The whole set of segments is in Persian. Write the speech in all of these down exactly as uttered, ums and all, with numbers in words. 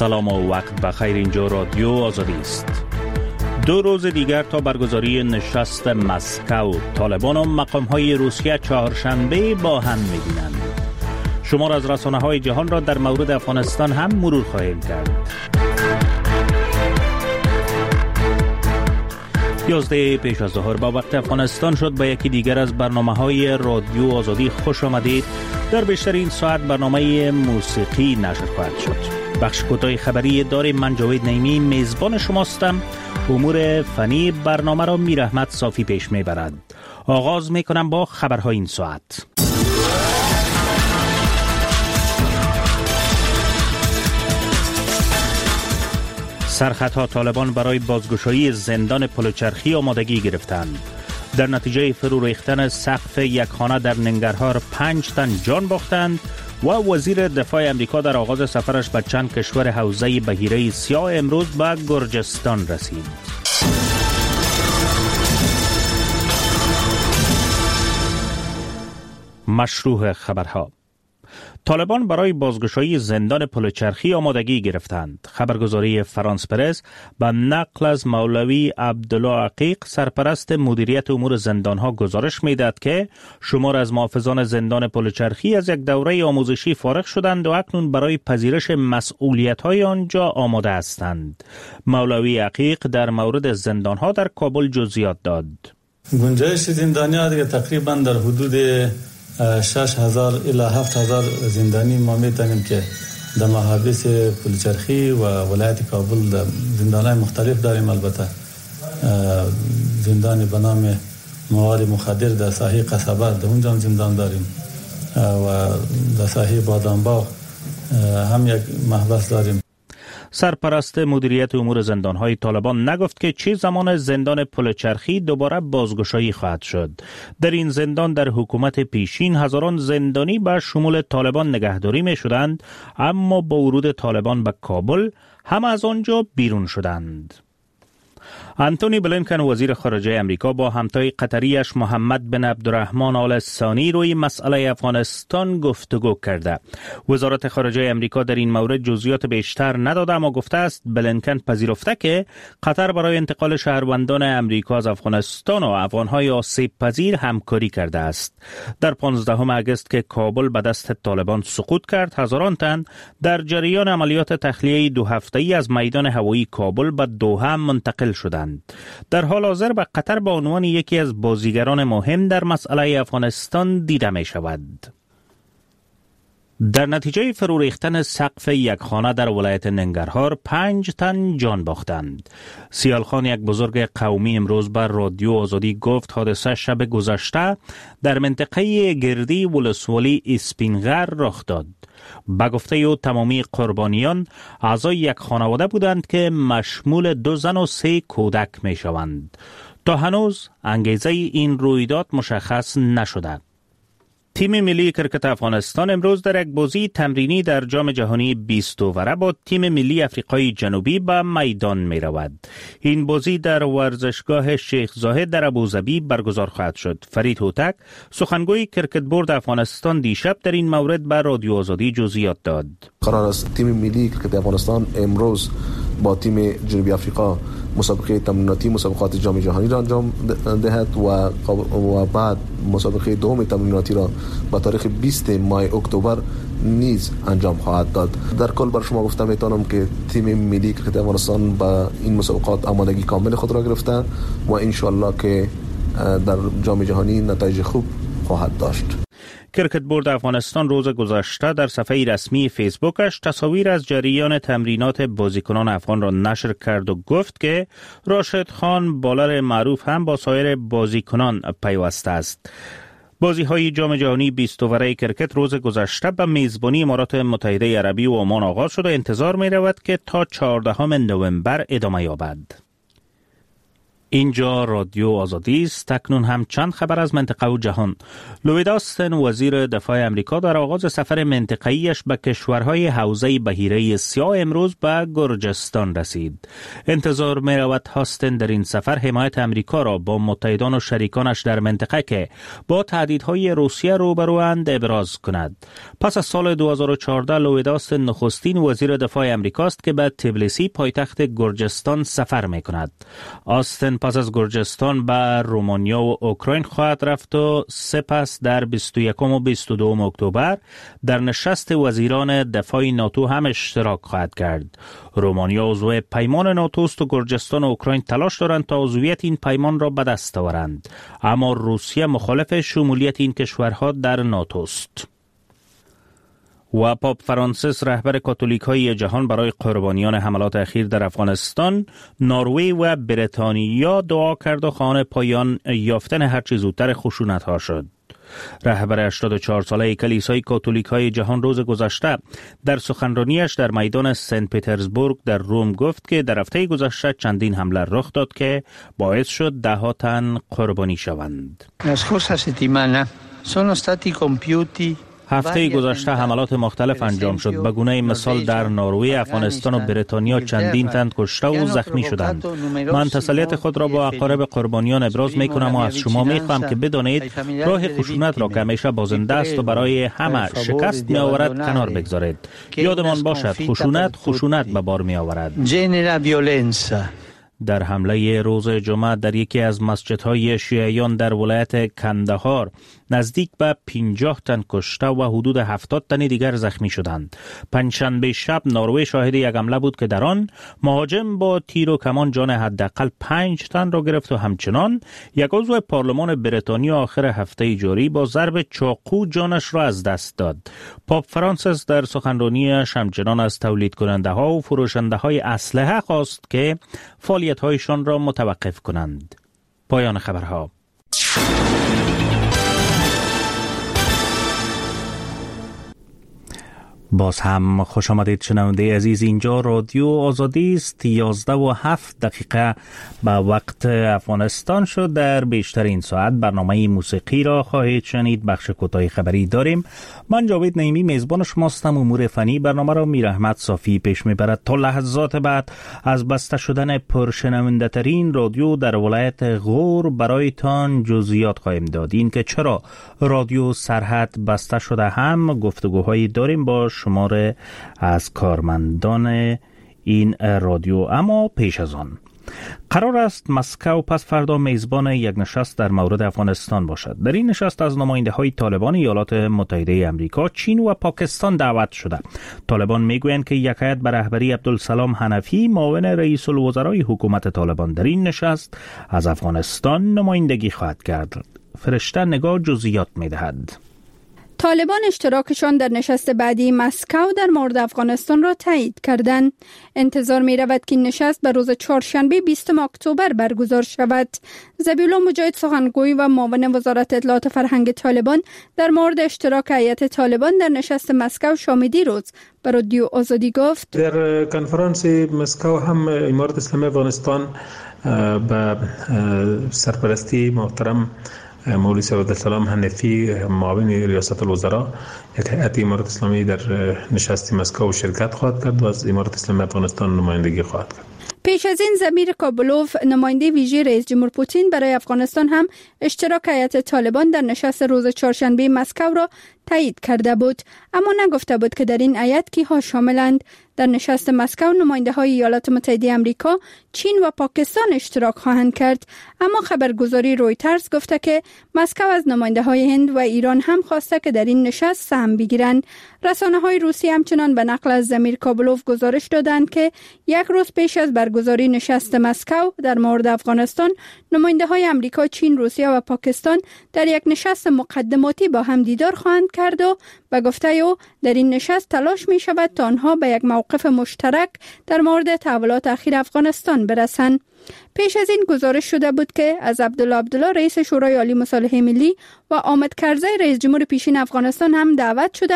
سلام و وقت بخیر. اینجا رادیو آزادی است. دو روز دیگر تا برگزاری نشست مسکو، طالبان و مقام‌های روسیه چهارشنبه با هم می‌بینند. شمار از رسانه‌های جهان را در مورد افغانستان هم مرور خواهیم کرد. یازده پیش از ظهر با وقت افغانستان شد با یکی دیگر از برنامه‌های رادیو آزادی خوش آمدید. در بیشتر این ساعت برنامه موسیقی نشر خواهد شد. بخش کوتاه خبری داریم. من جاوید نعیمی میزبان شماستم. امور فنی برنامه را میر احمد صافی پیش میبرد. آغاز میکنم با خبرهای این ساعت. سرخطها طالبان برای بازگشایی زندان پلوچرخی آمادگی گرفتند. در نتیجه فرو ریختن سقف یک خانه در ننگرهار پنج تن جان باختند و وزیر دفاع امریکا در آغاز سفرش به چند کشور حوزه بحیره سیاه امروز به گرجستان رسید. مشروع خبرها. طالبان برای بازگشایی زندان پلوچرخی آمادگی گرفتند. خبرگزاری فرانس پرس به نقل از مولوی عبدالله عقیق سرپرست مدیریت امور زندانها گزارش میدهد که شمار از محافظان زندان پلوچرخی از یک دوره آموزشی فارغ شدند و اکنون برای پذیرش مسئولیت‌های آنجا آماده هستند. مولوی عقیق در مورد زندانها در کابل جزئیات داد. گنجایش زندانی‌ها دیگه تقریبا در حدود شش هزار الی هفت هزار زندانی ما میتونیم که در محابس پلوچرخی و ولایت کابل در زندانهای مختلف داریم. البته زندانی به نام مواد مخدر در ساحه قصبه در اونجا زندان داریم و در ساحه بادامباغ هم یک محبس داریم. سرپرست مدیریت امور زندانهای طالبان نگفت که چه زمان زندان پلوچرخی دوباره بازگشایی خواهد شد. در این زندان در حکومت پیشین هزاران زندانی به شمول طالبان نگهداری می شدند، اما با ورود طالبان به کابل هم از آنجا بیرون شدند. انتونی بلینکن وزیر خارجه امریکا با همتای قطریش محمد بن عبدالرحمن آل ثانی روی مسئله افغانستان گفتگو کرده. وزارت خارجه امریکا در این مورد جزئیات بیشتر نداده، اما گفته است بلینکن پذیرفته که قطر برای انتقال شهروندان امریکا از افغانستان و افغانهای آسیب پذیر همکاری کرده است. در پانزدهم اگست که کابل به دست طالبان سقوط کرد، هزاران تن در جریان عملیات تخلیه دو هفته‌ای از میدان هوایی کابل به دوحه منتقل شدند. در حال حاضر به قطر به عنوان یکی از بازیگران مهم در مسئله افغانستان دیده می شود. در نتیجه فرو ریختن سقف یک خانه در ولایت ننگرهار پنج تن جان باختند. سیالخان، یک بزرگ قومی، امروز بر رادیو آزادی گفت حادثه شب گذشته در منطقه گردی ولسوالی اسپینغر رخ داد. به گفته او تمامی قربانیان اعضای یک خانواده بودند که مشمول دو زن و سه کودک می شوند. تا هنوز انگیزه این رویداد مشخص نشده. تیم ملی کرکت افغانستان امروز در یک بازی تمرینی در جام جهانی بیست اووره با تیم ملی افریقای جنوبی به میدان می رود. این بازی در ورزشگاه شیخ زاهد در ابوظبی برگزار خواهد شد. فرید هوتک، سخنگوی کرکت بورد افغانستان، دیشب در این مورد به رادیو آزادی جزئیات داد. قرار است تیم ملی کرکت افغانستان امروز با تیم جنوبی افریقا مسابقه تمریناتی مسابقات جام جهانی را انجام دهد و و بعد مسابقه دوم تمریناتی را با تاریخ بیست ماه اکتبر نیز انجام خواهد داد. در کل بر شما گفته میتونم که تیم ملی کرکت افغانستان با این مسابقات آمادگی کامل خود را گرفته و ان شاء الله که در جام جهانی نتایج خوب خواهد داشت. کرکت بورد افغانستان روز گذشته در صفحه رسمی فیسبوکش تصاویر از جریان تمرینات بازیکنان افغان را نشر کرد و گفت که راشد خان، بالر معروف، هم با سایر بازیکنان پیوسته است. بازی‌های جام جهانی بیست اووره کرکت روز گذشته به میزبانی امارات متحده عربی و عمان آغاز شد و انتظار می‌رود که تا چهاردهم نوامبر ادامه یابد. اینجا رادیو آزادی است. اکنون هم چند خبر از منطقه و جهان. لوید آستن وزیر دفاع امریکا در آغاز سفر منطقه‌ایش به کشورهای حوزه بحیره سیاه امروز به گرجستان رسید. انتظار می رود آستن در این سفر حمایت امریکا را با متحدان و شریکانش در منطقه که با تهدیدهای روسیه روبروند ابراز کند. پس از سال دو هزار و چهارده لوید آستن نخستین وزیر دفاع امریکاست که به تبلیسی پایتخت گرجستان سفر می کند. آستن پس از گرجستان به رومانیا و اوکراین خواهد رفت و سپس در بیست و یکم و بیست و دوم اکتبر در نشست وزیران دفاع ناتو هم اشتراک خواهد کرد. رومانیا عضو پیمان ناتو است و گرجستان و اوکراین تلاش دارند تا عضویت این پیمان را به دست آورند، اما روسیه مخالف شمولیت این کشورها در ناتو است. و پاپ فرانسیس رهبر کاتولیک های جهان برای قربانیان حملات اخیر در افغانستان، نروژ و بریتانیا دعا کرد و خواهان پایان یافتن هرچه زودتر خشونت ها شد. رهبر هشتاد و چهار ساله کلیسای کاتولیک های جهان روز گذشته در سخنرانیش در میدان سنت پترزبورگ در روم گفت که در هفته گذشته چندین حمله رخ داد که باعث شد ده ها تن قربانی شوند. هفته گذشته حملات مختلف انجام شد. به گونه مثال در نروژ، افغانستان و بریتانیا چندین تن کشته و زخمی شدند. من تسلیت خود را با اقارب قربانیان ابراز می کنم و از شما می خواهم که بدانید راه خشونت را که همیشه بازنده است و برای همه شکست می آورد کنار بگذارید. یادمان باشد خشونت خشونت به بار می آورد. در حمله روز جمعه در یکی از مسجدهای شیعیان در ولایت کندهار نزدیک به پنجاه تن کشته و حدود هفتاد تن دیگر زخمی شدند. پنجشنبه شب نروژ شاهد یک حمله بود که در آن مهاجم با تیر و کمان جان حداقل پنج تن را گرفت و همچنان یک عضو پارلمان بریتانیا آخر هفته جاری با ضرب چاقو جانش را از دست داد. پاپ فرانسیس در سخنرانیش همچنان از تولید کننده ها و فروشنده های اسلحه خواست که فعالیت هایشان را متوقف کنند. پایان خبرها. باز هم خوش آمدید شنونده عزیز. اینجا رادیو آزادی است. یازده و هفت دقیقه به وقت افغانستان شد. در بیشتر این ساعت برنامه موسیقی را خواهید شنید. بخش کوتاه خبری داریم. من جاوید نعیمی میزبان شماستم. امور فنی برنامه را میر احمد صافی پیش میبرد. تا لحظات بعد از بسته شدن پرشنونده ترین رادیو در ولایت غور برایتان جزئیات خواهیم داد. این که چرا رادیو سرحد بسته شده هم گفتگوهایی داریم با شماره از کارمندان این رادیو. اما پیش از آن قرار است مسکو پس فردا میزبان یک نشست در مورد افغانستان باشد. در این نشست از نماینده های طالبان ایالات متحده امریکا، چین و پاکستان دعوت شده. طالبان میگویند که یک هیئت به رهبری عبدالسلام حنفی معاون رئیس الوزرای حکومت طالبان در این نشست از افغانستان نمایندگی خواهد کرد. فرشته نگاه جزئیات میدهد. طالبان اشتراکشان در نشست بعدی مسکو در مورد افغانستان را تایید کردند. انتظار می رود که نشست به روز چهارشنبه بیستم اکتبر برگزار شود. ذبیح الله مجاهد سخنگوی و معاون وزارت اطلاعات فرهنگ طالبان در مورد اشتراک هیئت طالبان در نشست مسکو شامیدی روز به رادیو آزادی گفت: در کنفرانس مسکو هم امارت اسلامی افغانستان به سرپرستی محترم مولوی سید عبدالسلام حنفی معاون ریاست الوزراء یک هیئت امارت اسلامی در نشست مسکو شرکت خواهد کرد و از امارت اسلامی افغانستان نمایندگی خواهد کرد. پیش از این ضمیر کابلوف نماینده ویژه رئیس جمهور پوتین برای افغانستان هم اشتراک هیئت طالبان در نشست روز چهارشنبه مسکو را تایید کرده بود، اما نگفته بود که در این هیئت کیها شاملند. در نشست مسکو نماینده های ایالات متحده آمریکا، چین و پاکستان اشتراک خواهند کرد، اما خبرگزاری رویترز گفته که مسکو از نماینده های هند و ایران هم خواسته که در این نشست سهم بگیرند. رسانه های روسی همچنان به نقل از ضمیر کابلوف گزارش دادند که یک روز پیش از برگزاری نشست مسکو در مورد افغانستان، نماینده های آمریکا، چین، روسیه و پاکستان در یک نشست مقدماتی با هم دیدار خواهند کرد و به گفته او در این نشست تلاش می شود تا آنها به یک موقف مشترک در مورد تحولات اخیر افغانستان برسند. پیش از این گزارش شده بود که از عبدالله عبدالله رئیس شورای عالی مصالحه ملی و حامد کرزی رئیس جمهور پیشین افغانستان هم دعوت شده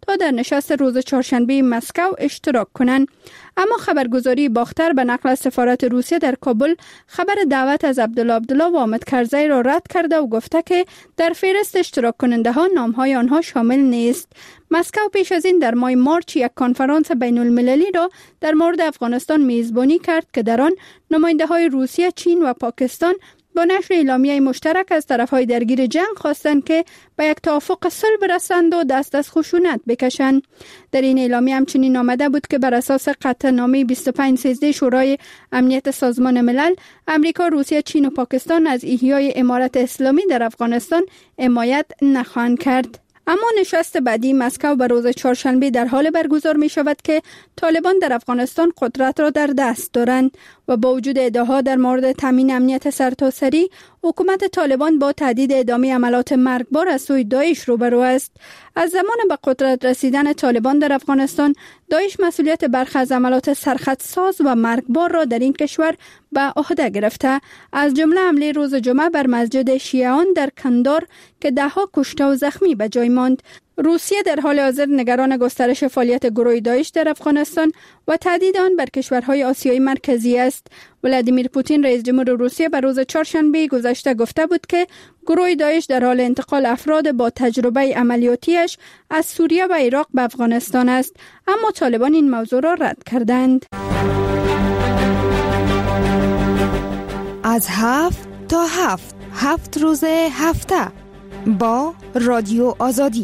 آمریکا در نشست روز چهارشنبه مسکو اشتراک کنند. اما خبرگزاری باختر به نقل از سفارت روسیه در کابل خبر دعوت از عبدالله عبدالله و حامد کرزی را رد کرده و گفته که در فهرست اشتراک کننده ها نامهای آنها شامل نیست. مسکو پیش از این در ماه مارچ یک کنفرانس بین المللی را در مورد افغانستان میزبانی کرد که در آن نماینده های روسیه، چین و پاکستان با نشر اعلامیه مشترک از طرفهای درگیر جنگ خواستند که به یک توافق صلح برسند و دست از خشونت بکشند. در این اعلامیه همچنین آمده بود که بر اساس قطعنامه بیست و پنج سیزده شورای امنیت سازمان ملل، امریکا، روسیه، چین و پاکستان از احیای امارت اسلامی در افغانستان حمایت نخواهند کرد. اما نشست بعدی مسکو به روز چهارشنبه در حال برگزار می شود که طالبان در افغانستان قدرت را در دست دارند و با وجود ادعاها در مورد تامین امنیت سرتاسری، حکومت طالبان با تهدید ادامه عملیات مرگبار از سوی داعش روبرو است. از زمان به قدرت رسیدن طالبان در افغانستان، داعش مسئولیت برخی از عملیات سرخطساز و مرگبار را در این کشور به عهده گرفته، از جمله حمله روز جمعه بر مسجد شیعیان در کندار که دهها کشته و زخمی به جای ماند. روسیه در حال حاضر نگران گسترش فعالیت گروه داعش در افغانستان و تهدید آن بر کشورهای آسیای مرکزی است. ولادیمیر پوتین رئیس جمهور روسیه بر روز چهارشنبه گذشته گفته بود که گروه داعش در حال انتقال افراد با تجربه عملیاتیش از سوریه و عراق به افغانستان است، اما طالبان این موضوع را رد کردند. از هفت تا هفت هفت روز هفته با رادیو آزادی.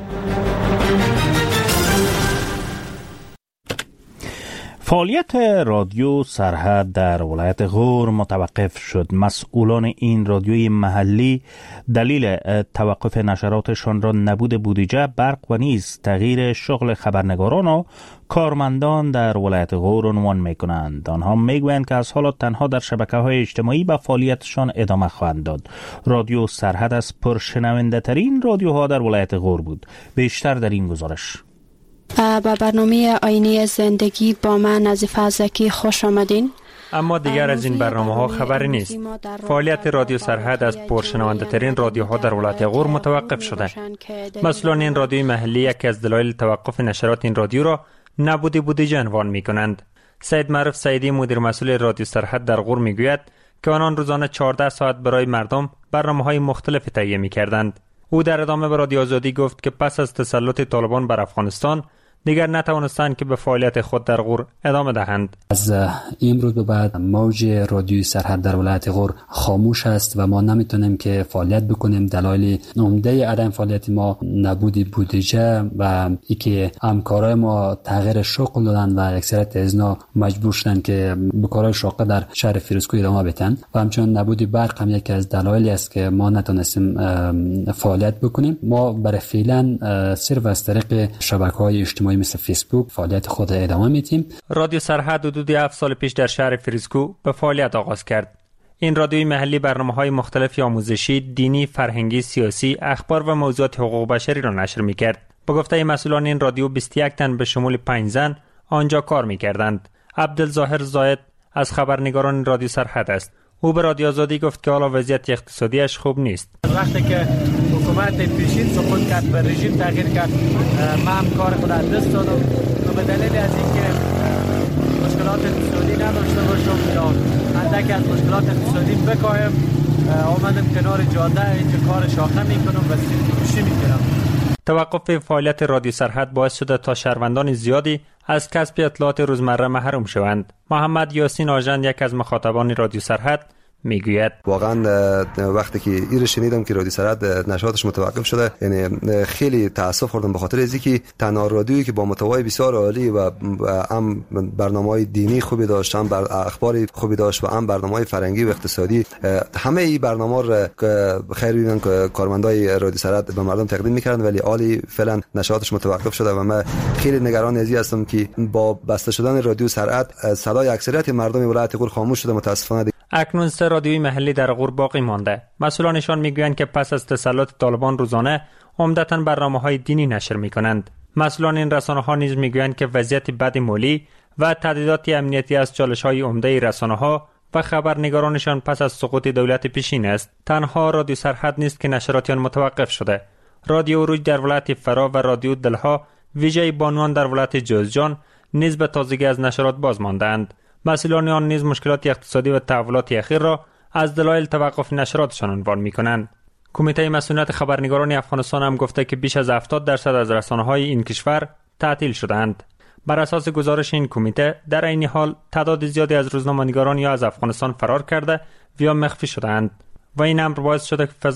فعالیت رادیو سرحد در ولایت غور متوقف شد. مسئولان این رادیوی محلی دلیل توقف نشراتشان را نبود بودجه، برق و نیز تغییر شغل خبرنگاران و کارمندان در ولایت غور عنوان می کنند. آنها می گویند که از حالا تنها در شبکه‌های اجتماعی به فعالیتشان ادامه خواهند داد. رادیو سرحد از پرشنونده ترین رادیوها در ولایت غور بود. بیشتر در این گزارش. با برنامه آینه زندگی با من نظیفه زکی خوش آمدین. اما دیگر از این برنامه ها خبری نیست. فعالیت رادیو سرحد از پرشنونده ترین رادیوها در ولایت غور متوقف شده. مسئولان این رادیوی محلی یکی از دلایل توقف نشرات این رادیو را نبود بودجه عنوان می کنند. سید معروف سیدی مدیر مسئول رادیو سرحد در غور می گوید که آنان روزانه چهارده ساعت برای مردم برنامه های مختلف تهیه می کردند. او در ادامه به رادیو آزادی گفت که پس از تسلط طالبان بر افغانستان دیگر نتوانستند که به فعالیت خود در غور ادامه دهند. از امروز به بعد موج رادیوی سرحد در ولایت غور خاموش است و ما نمیتونیم که فعالیت بکنیم. دلایل عمده عدم فعالیت ما نبود بودجه و اینکه همکارای ما تغییر شغل دادن و اکثریت از اینا مجبور شدن که به کارهای شاقه در شهر فیروزکوه ادامه بدن و همچنین نبود برق هم یکی از دلایلی است که ما نتونستیم فعالیت بکنیم. ما برای فعلا صرف از طریق شبکه‌های اجتماعی مثل فیسبوک فعالیت خود ادامه میدیم. رادیو سرحد حدود هفت سال پیش در شهر فریزکو به فعالیت آغاز کرد. این رادیوی محلی برنامه‌های مختلف آموزشی، دینی، فرهنگی، سیاسی، اخبار و موضوعات حقوق بشری را نشر می‌کرد. با گفته مسئولان این رادیو بیست و یک تن به شمول پنج زن آنجا کار می‌کردند. عبدالظاهر زاید از خبرنگاران رادیو سرحد است. او به رادیو آزادی گفت که حالا وضعیت اقتصادیش خوب نیست. وقتی که حکومت پیشین سقوط کرد، به رژیم تغییر کرد، من هم کار خود از دست دادم و به دلیل از اینکه مشکلات اقتصادی نداشته باشم یا اندکی از مشکلات اقتصادی بکاهم، آمدم کنار جاده اینجا کار شاخه میکنم و سیروشی میکنم. توقف فعالیت رادیو سرحد باعث شده تا شهروندان زیادی از کسب اطلاعات روزمره محروم شوند. محمد یاسین آژند یک از مخاطبان رادیو سرحد میگوید واقعا وقتی که این شنیدم که رادیو سرحد نشراتش متوقف شده، یعنی خیلی تاسف خوردم به خاطر از اینکه تنها رادیویی که با محتوای بسیار عالی و هم برنامه‌های دینی خوبی داشت، هم اخبار خوبی داشت و هم برنامه‌های فرهنگی و اقتصادی، همه این برنامه‌ها را خیر ببینن که کارمندای رادیو سرحد به مردم تقدیم می‌کردن، ولی عالی فعلا نشراتش متوقف شده و من خیلی نگران از این هستم که با بسته شدن رادیو سرحد صدای اکثریت مردم ولایت غور خاموش شده. متاسفانه اکنون سه رادیوی محلی در غور باقی مانده. مسئولانشان میگویند که پس از تسلط طالبان روزانه عمدتاً برنامه‌های دینی نشر می‌کنند. مسئولان این رسانه‌ها نیز میگویند که وضعیت بد مالی و تهدیدات امنیتی از چالش‌های عمده رسانه‌ها و خبرنگارانشان پس از سقوط دولت پیشین است. تنها رادیو سرحد نیست که نشراتیان متوقف شده. رادیو روج در ولایت فرا و رادیو دلها ویژه بانوان در ولایت جوزجان نیز به تازگی از نشرات باز ماندند. مسئولان آن نیز مشکلات اقتصادی و تحولات اخیر را از دلایل توقف نشراتشان عنوان می‌کنند. کمیته مسئولیت خبرنگاران افغانستان هم گفته که بیش از هفتاد درصد از رسانه‌های این کشور تعطیل شدند. بر اساس گزارش این کمیته در این حال تعداد زیادی از روزنامه‌نگاران یا از افغانستان فرار کرده و یا مخفی شدند و این امر باعث شده که